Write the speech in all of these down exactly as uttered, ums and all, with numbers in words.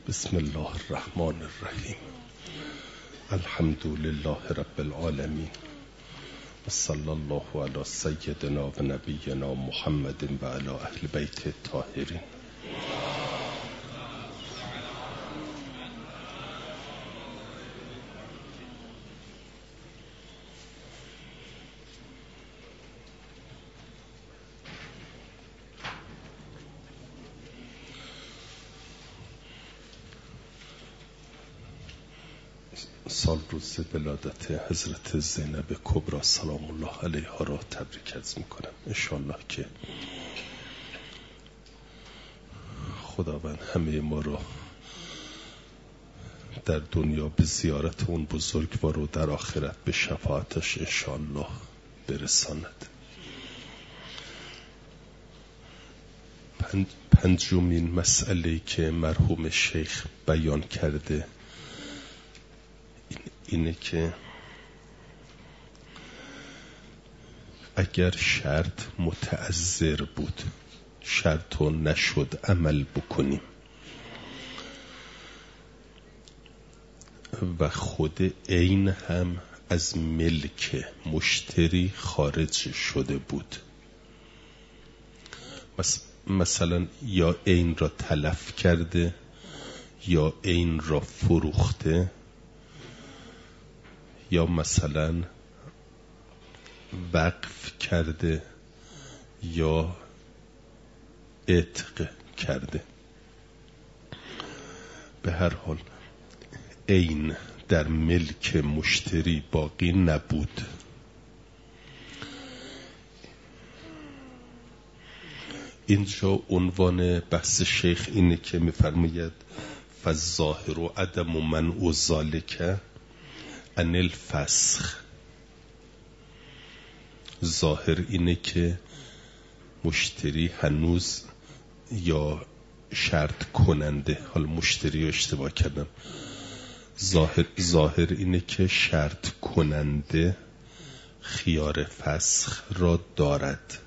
بسم الله الرحمن الرحیم. الحمد لله رب العالمین و صلی الله علی سیدنا و نبینا محمد و علی اهل بیت الطاهرین. سال روز ولادت حضرت زینب کبری سلام الله علیها را تبریک عرض میکنم. انشاءالله که خداوند همه ما را در دنیا به زیارت اون بزرگوار و در آخرت به شفاعتش انشاءالله برساند. پنج پنجمین مسئله که مرحوم شیخ بیان کرده اینه که اگر شرط متعذر بود، شرط و نشد عمل بکنیم و خود عین هم از ملک مشتری خارج شده بود، مثلا یا عین را تلف کرده یا عین را فروخته یا مثلا وقف کرده یا عتق کرده، به هر حال عین در ملک مشتری باقی نبود. اینجا عنوان بحث شیخ اینه که میفرماید فالظاهر و عدم منع ذلک عن الفسخ. ظاهر اینه که مشتری هنوز یا شرط کننده، حالا مشتری رو اشتباه کردم، ظاهر, ظاهر اینه که شرط کننده خیار فسخ را دارد.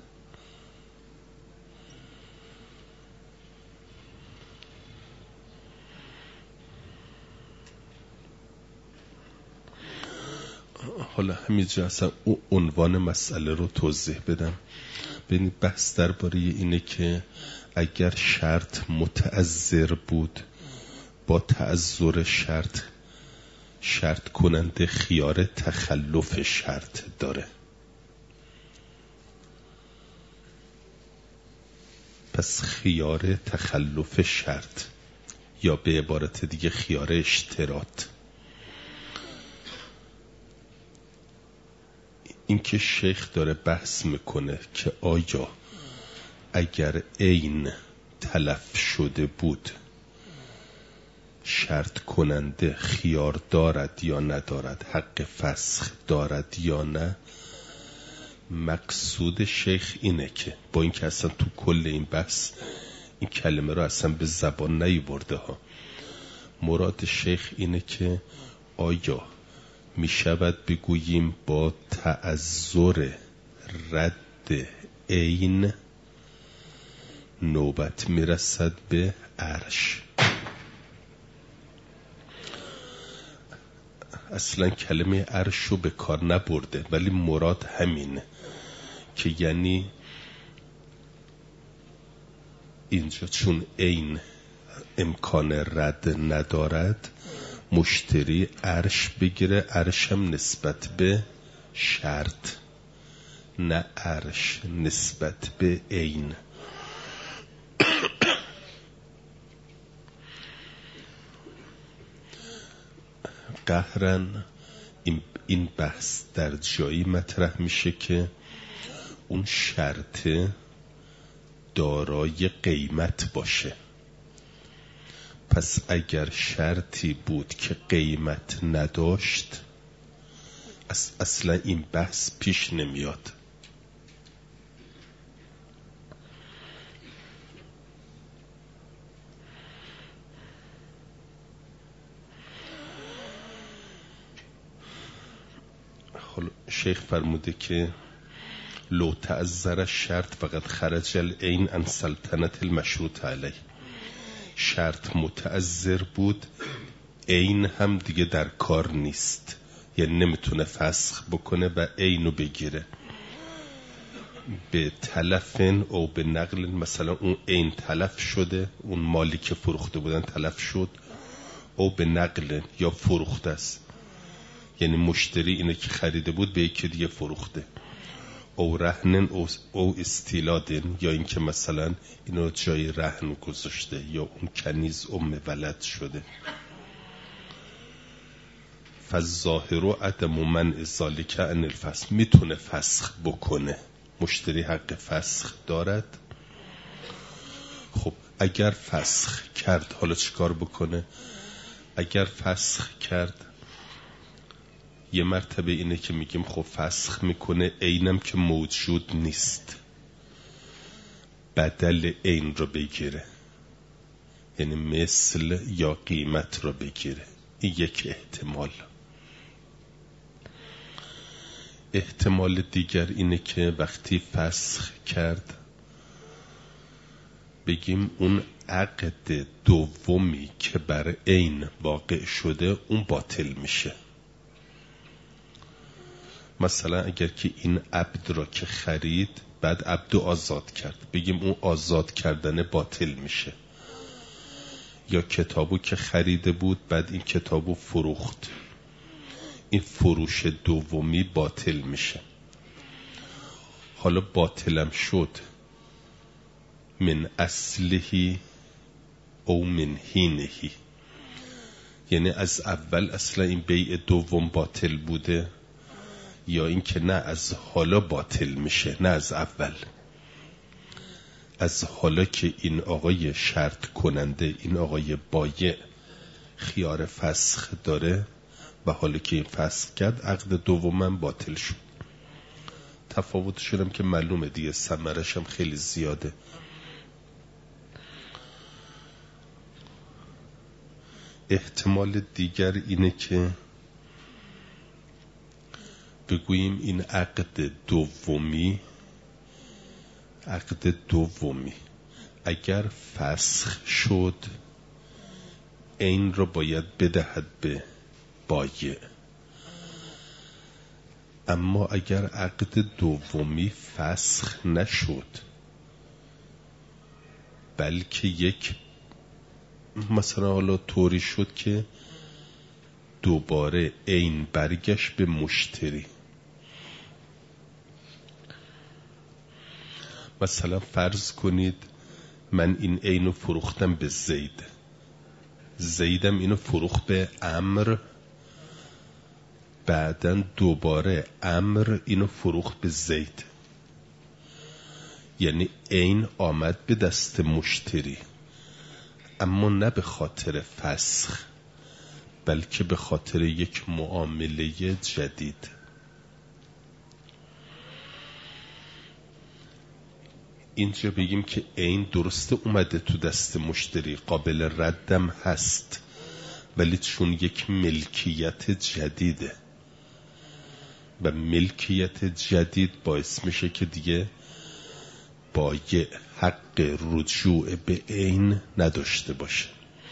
حالا همینجا اصلا عنوان مسئله رو توضیح بدم. ببینید بحث درباره اینه که اگر شرط متعذر بود، با تعذر شرط شرط کننده خیار تخلف شرط داره. پس خیار تخلف شرط یا به عبارت دیگه خیار اشتراط، این که شیخ داره بحث میکنه که آیا اگر عین تلف شده بود شرط کننده خیار دارد یا ندارد، حق فسخ دارد یا نه. مقصود شیخ اینه که با این که اصلا تو کل این بحث این کلمه رو اصلا به زبان نیاورده ها، مراد شیخ اینه که آیا می شود بگوییم با تعذر رد عین نوبت می رسد به عرش. اصلا کلمه عرش رو به کار نبرده، ولی مراد همینه که یعنی اینجا چون عین امکان رد ندارد، مشتری عرش بگیره، عرش هم نسبت به شرط، نه عرش نسبت به عین. قهرن این بحث در جایی مطرح میشه که اون شرط دارای قیمت باشه. پس اگر شرطی بود که قیمت نداشت، اصلا این بحث پیش نمیاد. شیخ فرموده که لو تعذر الشرط فقط خرج العین عن سلطنت المشروط علیه. شرط متعذر بود، عین هم دیگه در کار نیست، یعنی نمیتونه فسخ بکنه و عینو بگیره. به تلفن او به نقل، مثلا اون عین تلف شده، اون مالی که فروخته بودن تلف شد، او به نقل یا فروخته است، یعنی مشتری اینو که خریده بود به یکی دیگه فروخته. او رهنن او, او استیلادن، یا اینکه مثلا اینو جای رهن گذاشته، یا اون کنیز ام ولد شده. فالظاهر عدم منع ذلک عن الفسخ، میتونه فسخ بکنه، مشتری حق فسخ دارد. خب اگر فسخ کرد حالا چیکار بکنه؟ اگر فسخ کرد یه مرتبه اینه که میگیم خب فسخ میکنه، عینم که موجود نیست بدل عین رو بگیره، یعنی مثل یا قیمت رو بگیره. این یک احتمال. احتمال دیگر اینه که وقتی فسخ کرد بگیم اون عقد دومی که بر عین واقع شده اون باطل میشه. مثلا اگر که این عبد را که خرید بعد عبد آزاد کرد، بگیم اون آزاد کردن باطل میشه. یا کتابو که خریده بود بعد این کتابو فروخت، این فروش دومی باطل میشه. حالا باطلم شد من اصلهی او من حینهی، یعنی از اول اصلا این بیع دوم باطل بوده، یا این که نه از حالا باطل میشه، نه از اول، از حالا که این آقای شرط کننده، این آقای بایع خیار فسخ داره و حالا که این فسخ کرد عقد دومم باطل شد. تفاوتش هم که معلومه دیگه، ثمرش هم خیلی زیاده. احتمال دیگر اینه که بگوییم این عقد دومی عقد دومی اگر فسخ شد عین را باید بدهد به بایع، اما اگر عقد دومی فسخ نشد بلکه یک مثلا حالا طوری شد که دوباره عین برگشت به مشتری، مثلا فرض کنید من این عینو فروختم به زید، زیدم اینو فروخت به عمرو، بعدن دوباره عمرو اینو فروخت به زید، یعنی عین آمد به دست مشتری، اما نه به خاطر فسخ بلکه به خاطر یک معامله جدید. اینجا بگیم که عین درسته اومده تو دست مشتری، قابل ردم هست، ولی چون یک ملکیت جدیده و ملکیت جدید باعث میشه که دیگه بایع حق رجوع به عین نداشته باشه.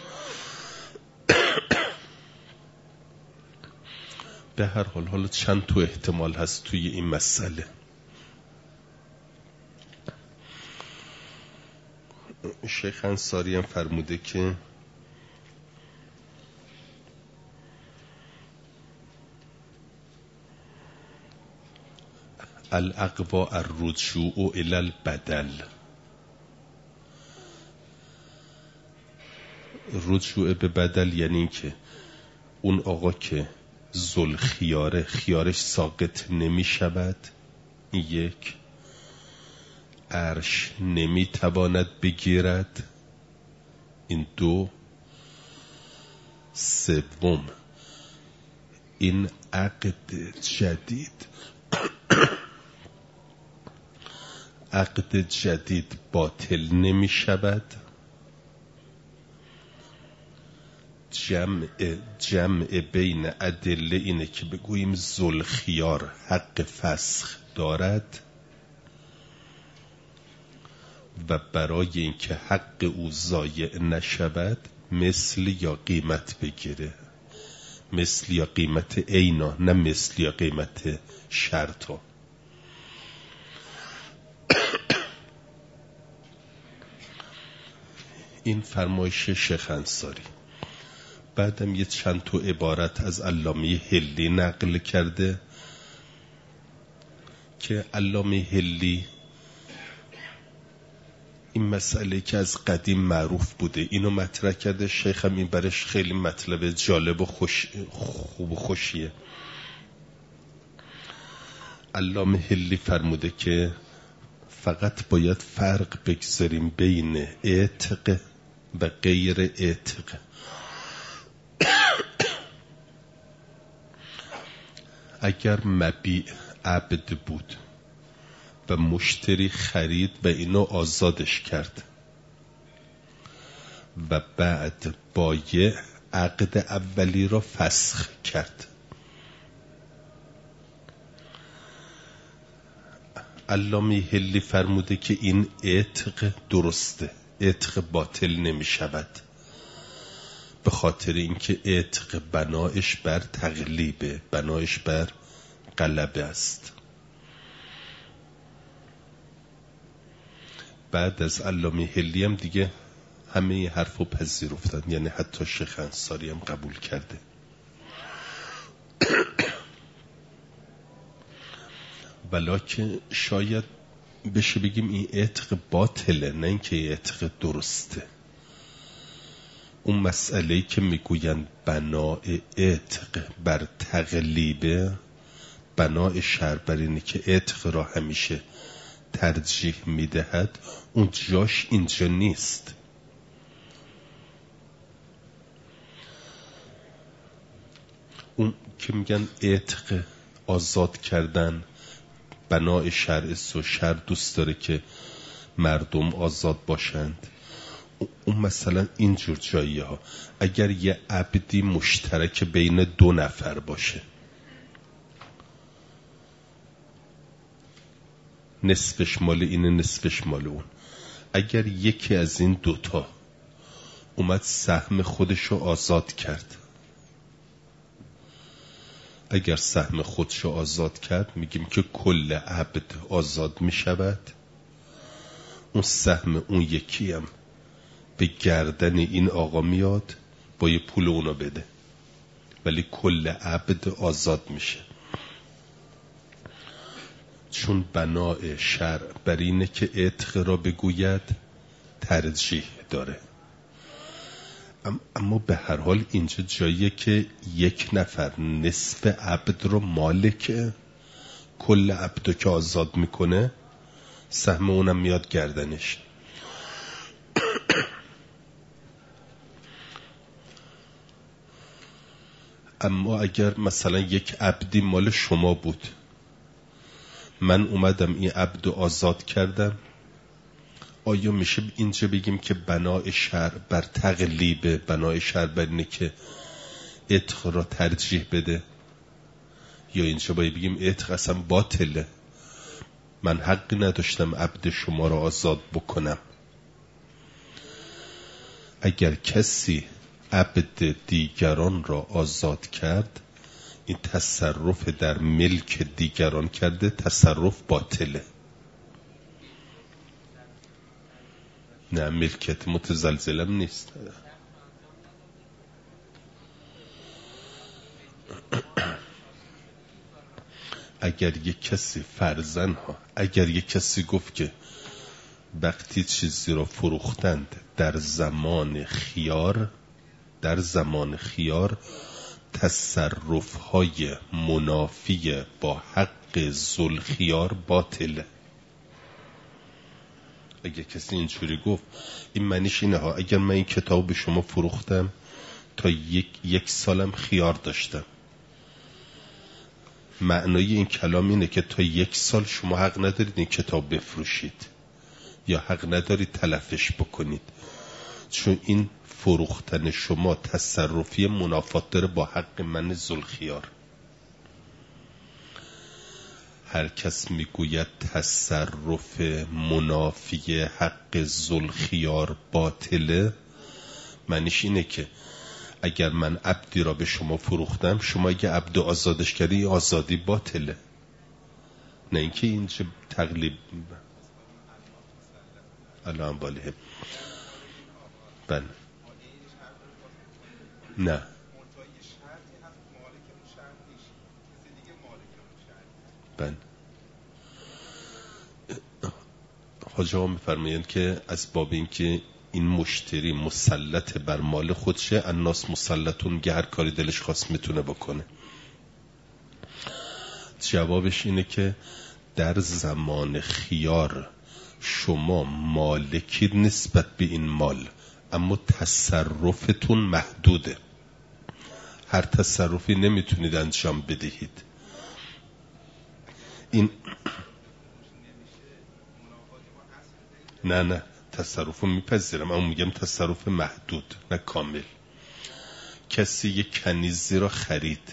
به هر حال حالا چند تا احتمال هست توی این مسئله. شیخ انصاری هم فرموده که الاقوا الرجوع الی البدل، رجوع به بدل یعنی این که اون آقا که ذل خیاره خیارش ساقط نمی شود، یک عرش نمی تواند بگیرد، این دو، سوم این عقد جدید عقد جدید باطل نمی شود. جمع جمع بین ادله اینه که بگوییم ذوالخیار حق فسخ دارد و برای اینکه حق او ضایع نشود مثل یا قیمت بگیره، مثل یا قیمت عینا، نه مثل یا قیمت شرطا. این فرمایش شیخ انصاری. بعدم یه چند تا عبارت از علامه حلی نقل کرده که علامه حلی این مسئله که از قدیم معروف بوده اینو مطرح کرده. شیخ هم این برش خیلی مطلب جالب و خوش خوب و خوشیه. علامه حلی فرموده که فقط باید فرق بگذاریم بین عتق و غیر عتق. اگر مبیع عبد بود و مشتری خرید و اینو آزادش کرد و بعد بایع عقد اولی را فسخ کرد، علامه حلی فرموده که این عتق درسته، عتق باطل نمی شود، به خاطر اینکه عتق بنایش بر تغلیبه، بنایش بر غلبه است. بعد از علامه حلی هم دیگه همه این حرفو پذیرفتن، یعنی حتی شیخ انصاری هم قبول کرده. ولکن شاید بشه بگیم این عتق باطله، نه اینکه این عتق درسته. اون مسئله‌ای که میگوین بناء عتق بر تغلیبه، بناء شرع بر اینه که عتق را همیشه ترجیح میدهد، اون جاش اینجا نیست. اون که میگن عتق آزاد کردن بناء شرع و شرع دوست داره که مردم آزاد باشند، اون مثلا اینجور جایی ها. اگر یه عبدی مشترک بین دو نفر باشه، نصفش مال اینه نصفش مال اون، اگر یکی از این دوتا اومد سهم خودشو آزاد کرد، اگر سهم خودشو آزاد کرد میگیم که کل عبد آزاد میشود، اون سهم اون یکی هم به گردن این آقا میاد، با یه پول اونو بده، ولی کل عبد آزاد میشه. چون بناء شرع بر اینه که عتق را بگوید ترجیح داره. اما به هر حال اینجا جاییه که یک نفر نصف عبد رو مالکه، کل عبدو که آزاد میکنه سهم اونم میاد گردنش. اما اگر مثلا یک عبدی مال شما بود، من اومدم این عبدو آزاد کردم، آیا میشه اینجا بگیم که بناء شرع بر تغلیبه، بناء شرع بر اینه که عتق را ترجیح بده، یا اینجا باید بگیم عتق اصلا باطله، من حقی نداشتم عبد شما را آزاد بکنم؟ اگر کسی عبد دیگران را آزاد کرد، این تصرف در ملک دیگران کرده، تصرف باطله. نه ملکت متزلزلم نیست. اگر یک کسی فرزن ها اگر یک کسی گفت که وقتی چیزی را فروختند در زمان خیار، در زمان خیار تصرف های منافی با حق ذوالخیار باطله. اگر کسی اینجوری گفت، این معنیش اینه ها، اگر من این کتاب به شما فروختم تا یک, یک سالم خیار داشتم، معنای این کلام اینه که تا یک سال شما حق ندارید این کتاب بفروشید یا حق ندارید تلفش بکنید، چون این فروختن شما تصرفی منافات داره با حق من ذوالخیار. هر کس میگوید تصرف منافی حق ذوالخیار باطله، معنیش اینه که اگر من عبدی را به شما فروختم، شما اگه عبد آزادش کردی آزادی باطله، نه اینکه اینجا تقلیب الان بالیه. بله نه بله حاجی ها میفرمایند که از باب این که این مشتری مسلط بر مال خودشه، الناس مسلطون، که هر کاری دلش خواست میتونه بکنه. جوابش اینه که در زمان خیار شما مالکی نسبت به این مال، اما تصرفتون محدوده، هر تصرفی نمیتونید انجام بدهید. این نه نه تصرف میپذیرم، اما میگم تصرف محدود نه کامل. کسی یک کنیزی را خرید،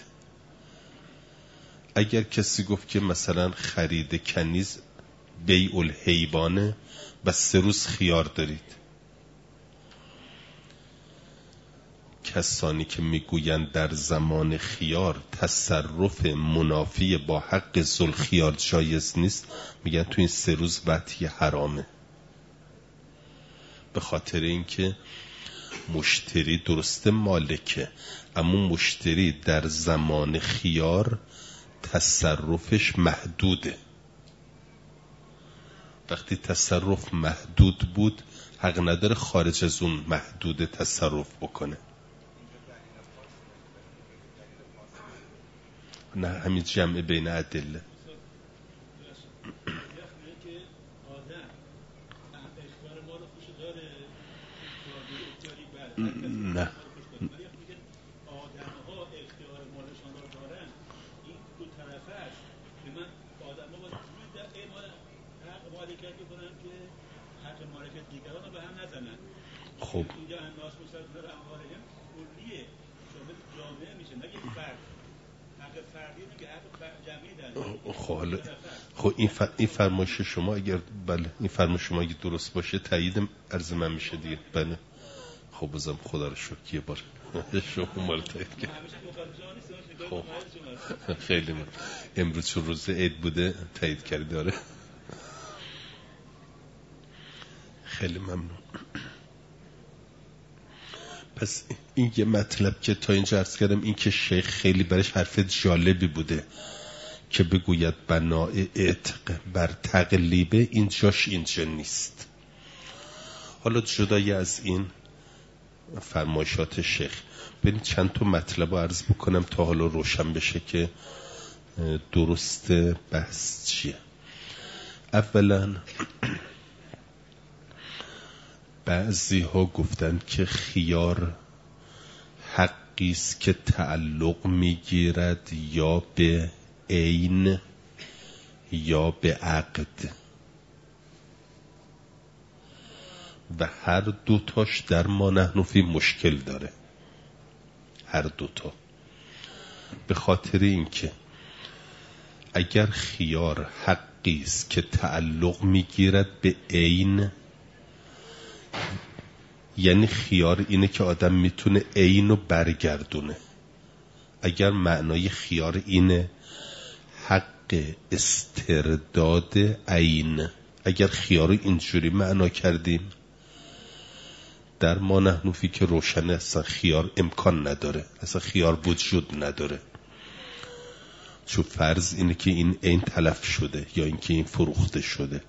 اگر کسی گفت که مثلا خرید کنیز بیع الحیوانه و سه روز خیار دارید، کسانی که میگویند در زمان خیار تصرف منافی با حق ذوالخیار جایز نیست، میگن تو این سه روز وطی حرامه، به خاطر اینکه مشتری درسته مالکه، اما مشتری در زمان خیار تصرفش محدوده. وقتی تصرف محدود بود، حق نداره خارج از اون محدود تصرف بکنه. نه همین جمع بین ادله. نه خب خب حالا خب این ف... این فرمایش شما اگر بله این فرمایش شما اگه درست باشه تایید عرض من میشه دیگه. بله خب بازم خدا رو شکر یه بار شما مال تایید کرد. خب خیلی من امروز چون روز عید بوده تایید کردی. داره خیلی ممنون. پس این یه مطلب که تا اینجا عرض کردم، این که شیخ خیلی برش حرف جالبی بوده که بگوید بناء عتق بر تقلیبه، این جاش اینجا نیست. حالا جدای از این فرمایشات شیخ بریم چند تا مطلب رو عرض بکنم تا حالا روشن بشه که درست بحث چیه. اولا بعضی ها گفتن که خیار حقی است که تعلق میگیرد یا به عین یا به عقد، و هر دوتاش در ما نحنفی مشکل داره، هر دوتا. به خاطر اینکه اگر خیار حقی است که تعلق میگیرد به عین، یعنی خیار اینه که آدم میتونه عین رو برگردونه. اگر معنای خیار اینه حق استرداد عین، اگر خیار رو اینجوری معنا کردیم، در ما نحنفی که روشنه اصلا خیار امکان نداره، اصلا خیار وجود نداره، چون فرض اینه که این عین تلف شده یا اینکه این فروخته شده.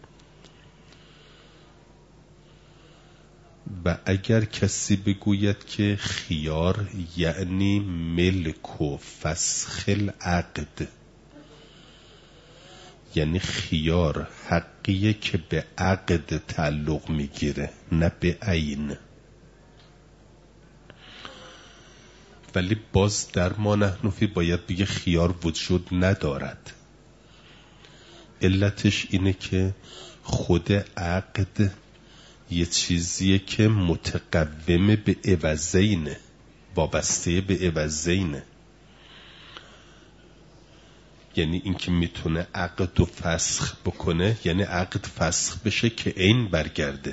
و اگر کسی بگوید که خیار یعنی ملک و فسخ العقد، یعنی خیار حقیه که به عقد تعلق میگیره نه به عین، ولی باز در ما نحنفی باید بگه خیار وجود ندارد. علتش اینه که خود عقد یه چیزیه که متقوم به عوضینه، وابسته به عوضینه. یعنی اینکه میتونه عقد و فسخ بکنه، یعنی عقد فسخ بشه که عین برگرده.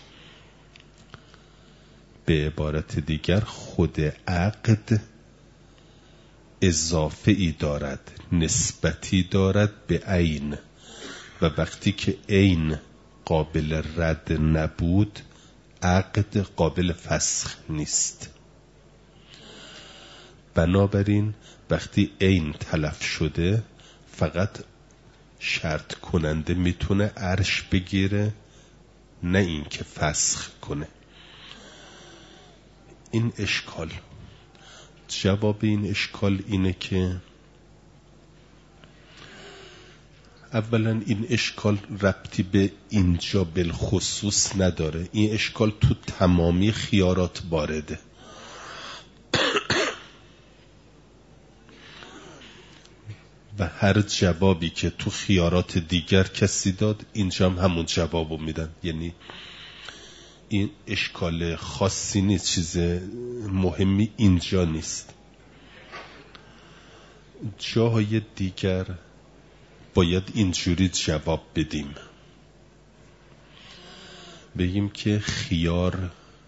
به عبارت دیگر خود عقد اضافه ای دارد، نسبتی دارد به عین، و وقتی که عین قابل رد نبود عقد قابل فسخ نیست. بنابراین وقتی عین تلف شده فقط شرط کننده میتونه عرش بگیره، نه این که فسخ کنه. این اشکال، جواب این اشکال اینه که اولا این اشکال ربطی به اینجا بالخصوص نداره، این اشکال تو تمامی خیارات وارده. و هر جوابی که تو خیارات دیگر کسی داد اینجا هم همون جوابو میدن، یعنی این اشکال خاصی نیست، چیز مهمی اینجا نیست. جاهای دیگر باید اینجوری جواب بدیم، بگیم که خیار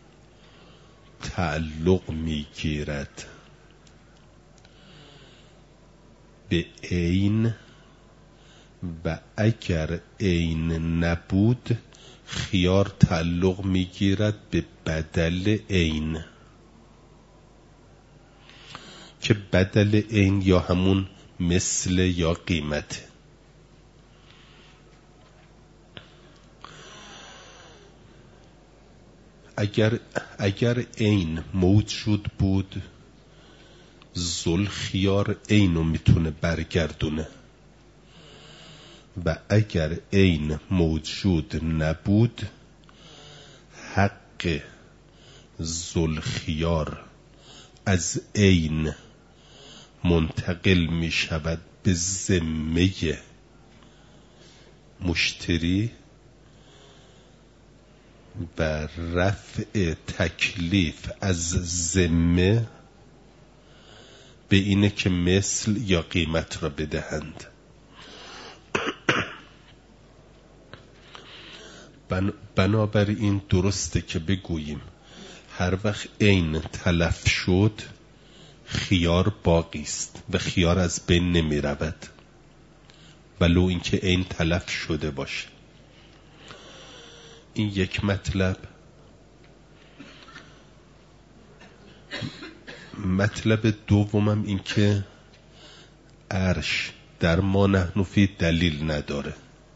تعلق میگیرد به عین و اگر عین نبود خیار تعلق میگیرد به بدل عین، که بدل عین یا همون مثل یا قیمت. اگر اگر عین موجود بود ذل خیار عینو میتونه برگردونه، و اگر عین موجود نبود حق ذل خیار از عین منتقل می شود به ذمه مشتری و رفع تکلیف از ذمه به اینه که مثل یا قیمت را بدهند. بنابراین درسته که بگوییم هر وقت عین تلف شد خیار باقی است و خیار از بین نمی رود، ولو اینکه عین تلف شده باشه. این یک مطلب. مطلب دومم این که عرش در ما نحن فی دلیل نداره.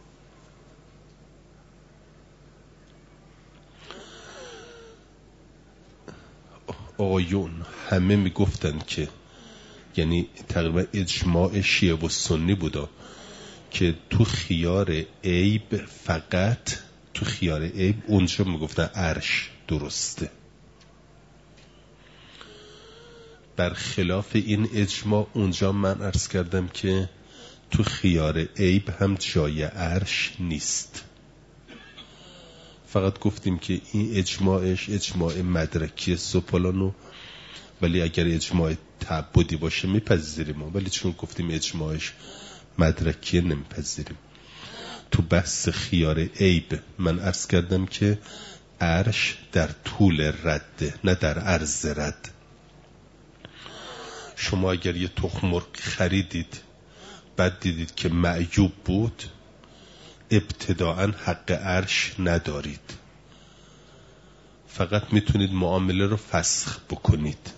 آقایون همه میگفتن که، یعنی تقریبا اجماع شیعه و سنی بودا که تو خیار عیب، فقط تو خیار عیب اونجا میگفتن عرش درسته. برخلاف این اجماع اونجا من عرض کردم که تو خیار عیب هم جای عرش نیست. فقط گفتیم که این اجماعش اجماع مدرکی سپلانو، ولی اگر اجماع تعبدی باشه میپذیریم، ولی چون گفتیم اجماعش مدرکی نمیپذیریم. تو بحث خیار عیب من عرض کردم که عرش در طول رده، نه در عرض رد. شما اگر یه تخم مرغ خریدید بعد دیدید که معیوب بود، ابتداعاً حق عرش ندارید، فقط میتونید معامله رو فسخ بکنید،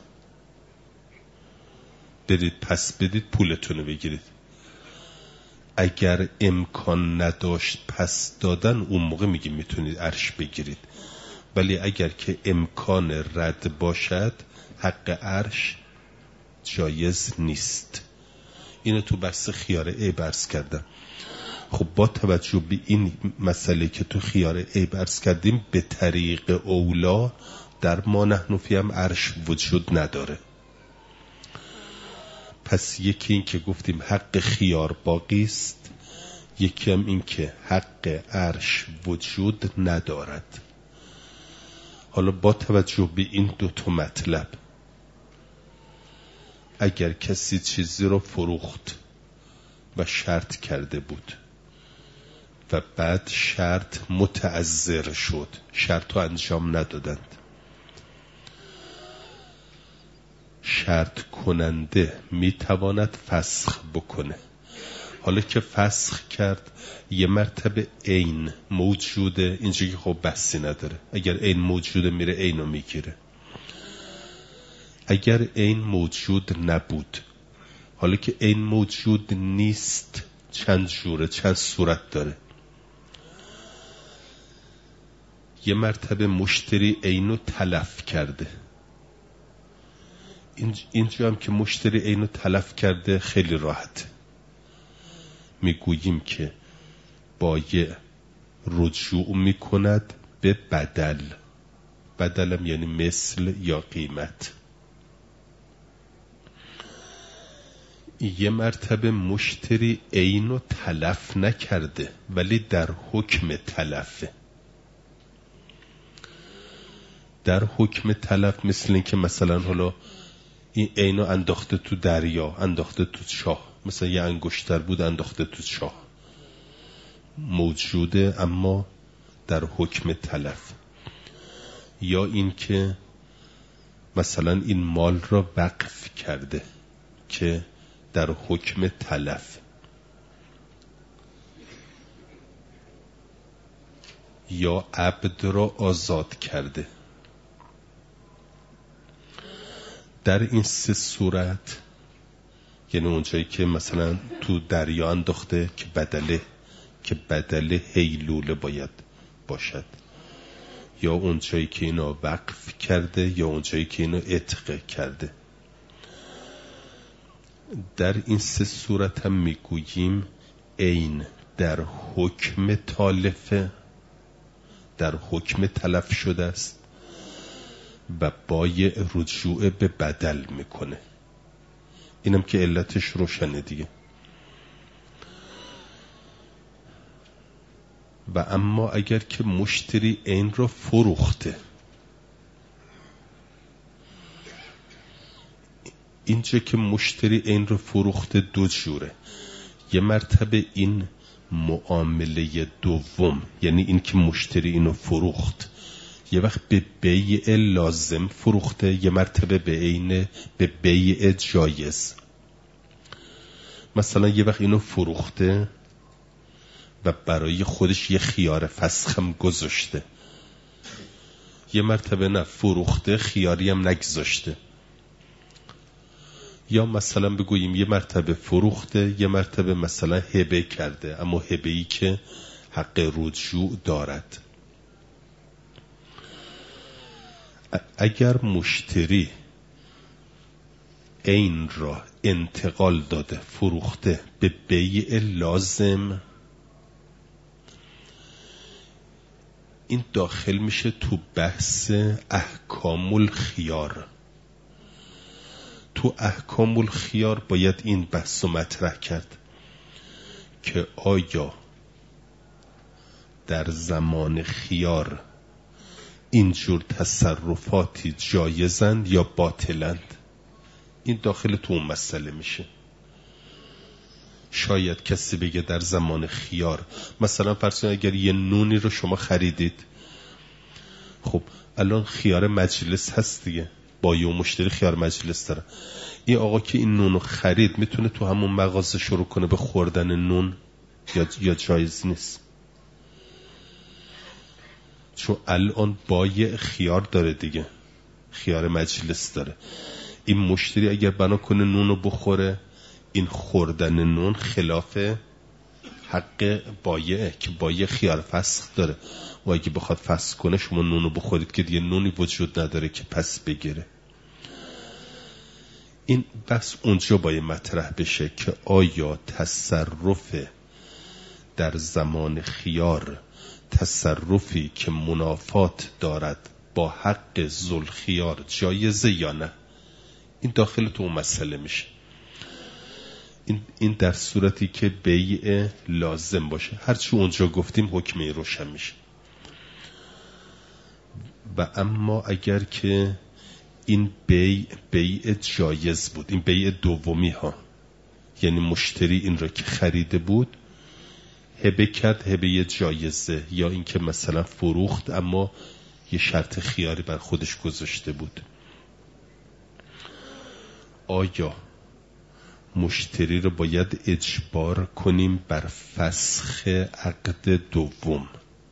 برید پس بدید پولتون رو بگیرید. اگر امکان نداشت پس دادن اون موقع میگیم میتونید عرش بگیرید، ولی اگر که امکان رد باشد حق عرش جایز نیست. اینو تو بحث خیار عیب عرض کردم. خب با توجه به این مسئله که تو خیار عیب عرض کردیم، به طریق اولا در ما نحن فی هم عرش وجود نداره. پس یکی این که گفتیم حق خیار باقی است، یکی هم این که حق عرش وجود ندارد. حالا با توجه به این دو تا مطلب، اگر کسی چیزی رو فروخت و شرط کرده بود و بعد شرط متعذر شد، شرط رو انجام ندادند. شرط کننده میتواند فسخ بکنه. حالا که فسخ کرد یه مرتبه عین موجوده، اینجا که خب بحثی نداره. اگر عین موجوده میره عین رو میگیره. اگر عین موجود نبود، حالا که عین موجود نیست، چند جوره، چند صورت داره. یه مرتبه مشتری عینو تلف کرده. اینجا هم که مشتری عینو تلف کرده خیلی راحت میگوییم که بایع رجوع میکند به بدل. بدلم یعنی مثل یا قیمت. یه مرتبه مشتری عینو تلف نکرده ولی در حکم تلفه. در حکم تلف مثل این که مثلا حالا این عینو انداخته تو دریا، انداخته تو چاه، مثلا یه انگشتر بود انداخته تو چاه، موجوده اما در حکم تلف. یا این که مثلا این مال را وقف کرده که در حکم تلف. یا عبد را آزاد کرده. در این سه صورت، یعنی اونجایی که مثلا تو دریا انداخته که بدله که بدله هیلوله باید باشد، یا اونجایی که اینو وقف کرده، یا اونجایی که اینو عتق کرده. در این سه صورت هم میگوییم عین در حکم تالفه، در حکم تلف شده است و بایع رجوع به بدل میکنه. اینم که علتش روشنه دیگه. و اما اگر که مشتری عین را فروخته، اینجا که مشتری عین را فروخته دو جوره. یه مرتبه این معامله دوم، یعنی این که مشتری اینو فروخت، یه وقت به بیع لازم فروخته، یه مرتبه به عین به بیع جایز. مثلا یه وقت اینو فروخته و برای خودش یه خیار فسخم گذاشته، یه مرتبه نه فروخته خیاری هم نگذاشته. یا مثلا بگوییم یه مرتبه فروخته، یه مرتبه مثلا هبه کرده، اما هبه‌ای که حق رجوع دارد. اگر مشتری عین را انتقال داده، فروخته به بیع لازم، این داخل میشه تو بحث احکام الخیار. تو احکام الخیار باید این بحث رو مطرح کرد که آیا در زمان خیار اینجور تصرفاتی جایزند یا باطلند. این داخل تو اون مسئله میشه. شاید کسی بگه در زمان خیار، مثلا فرض کنید اگر یه نونی رو شما خریدید، خب الان خیار مجلس هست دیگه، بایع و مشتری خیار مجلس داره. این آقا که این نونو خرید میتونه تو همون مغازه شروع کنه به خوردن نون یا یا جایز نیست؟ چون الان بایع خیار داره دیگه، خیار مجلس داره. این مشتری اگر بنا کنه نونو بخوره، این خوردن نون خلاف حق بایعه که بایع خیار فسخ داره. و اگه بخواد فسخ کنه شما نونو بخورید که دیگه نونی وجود نداره که پس بگیره. این بس اونجا باید مطرح بشه که آیا تصرف در زمان خیار تصرفی که منافات دارد با حق ذوالخیار جایزه یا نه؟ این داخل تو اون مسئله میشه. این این در صورتی که بیع لازم باشه، هرچی اونجا گفتیم حکمی روشن میشه. و اما اگر که این بیع بیع جایز بود، این بیع دومی ها، یعنی مشتری این را که خریده بود هبه کرد، هبه جایزه، یا اینکه مثلا فروخت اما یه شرط خیاری بر خودش گذاشته بود. آیا مشتری رو باید اجبار کنیم بر فسخ عقد دوم،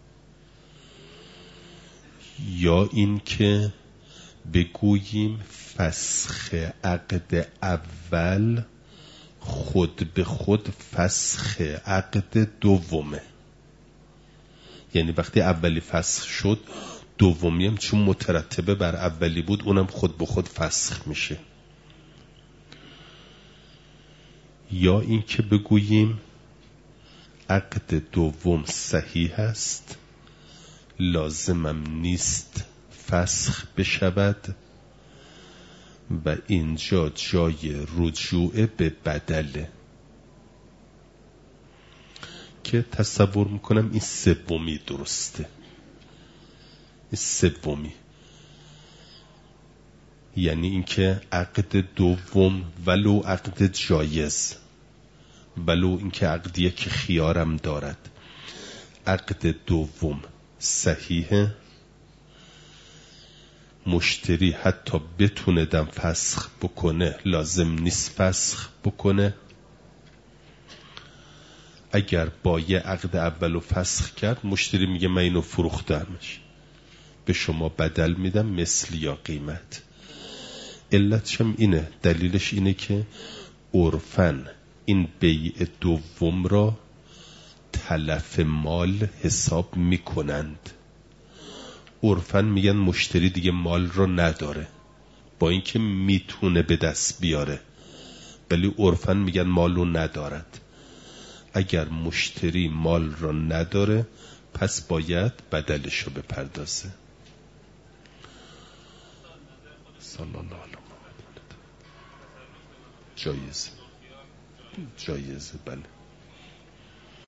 یا اینکه بگوییم فسخ عقد اول خود به خود فسخ عقد دومه؟ یعنی وقتی اولی فسخ شد دومی هم چون مترتبه بر اولی بود اونم خود به خود فسخ میشه. یا اینکه بگوییم عقد دوم صحیح است، لازمم نیست فسخ بشود و اینجا جای رجوع به بدله، که تصور میکنم این سومی درسته. این سومی یعنی اینکه عقد دوم ولو عقد جایز، ولو اینکه عقدیه که خیارم دارد، عقد دوم صحیحه، مشتری حتی بتونه دم فسخ بکنه لازم نیست فسخ بکنه. اگر با یه عقد اولو فسخ کرد مشتری میگه من اینو فروختمش، به شما بدل میدم مثل یا قیمت. علتشم اینه، دلیلش اینه که عرفاً این بیع دوم را تلف مال حساب میکنند. عرفاً میگن مشتری دیگه مال رو نداره، با اینکه میتونه به دست بیاره ولی عرفاً میگن مال رو ندارد. اگر مشتری مال رو نداره پس باید بدلش رو بپردازه. صلی الله علیه محمد. جایزه جایزه بله.